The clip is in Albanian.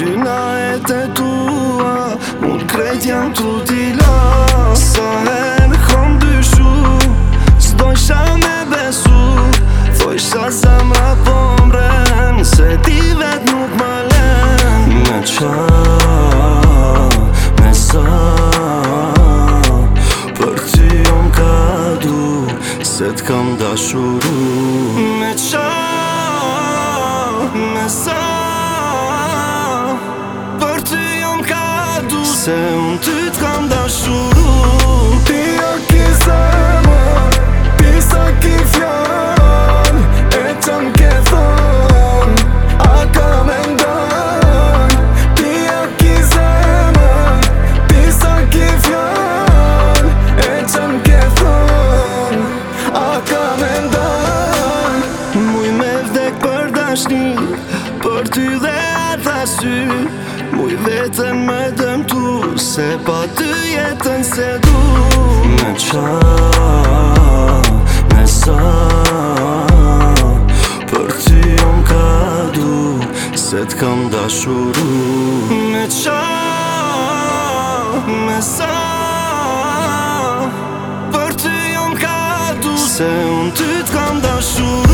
Gjyna e të tua unë krejt jam tu t'i la. Sa herë kom dyshu s'dojsha me besu, thojsha zemra po mren, se ti vet nuk më len. Me qa, me sa, për ty jom ka du, se t'kam dashuru. Me qa, me sa, për ty jom ka du, se unë ty t'kam dashuru. Ti a ki zemër, ti sa ki fjall, e që m'ke thon, a ka me ndan. Ti a ki zemër, ti sa ki fjall, e që m'ke thon, a ka me ndan. Muj me vdek për dashni, për ty dhe ata sy. Muj vetën me dëmtu, se pa ty jetën se du. Me qa, me sa, për ty jom ka du, se t'kam dashuru. Me qa, me sa, për ty jom ka du, se unë ty t'kam dashuru.